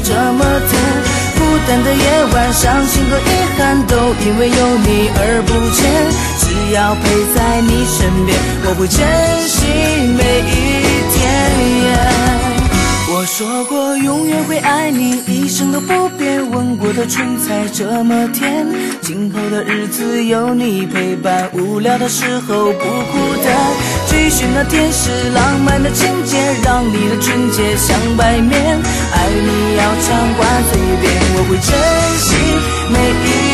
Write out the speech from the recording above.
这么甜。孤单的夜晚，伤心和遗憾都因为有你而不见。只要陪在你身边，我会珍惜每一天。我说过永远会爱你，一生都不变，吻过的唇才这么甜。今后的日子有你陪伴，无聊的时候不孤单。追寻那天使浪漫的情节，让你的纯洁像白面。爱你要常挂嘴边，我会珍惜每一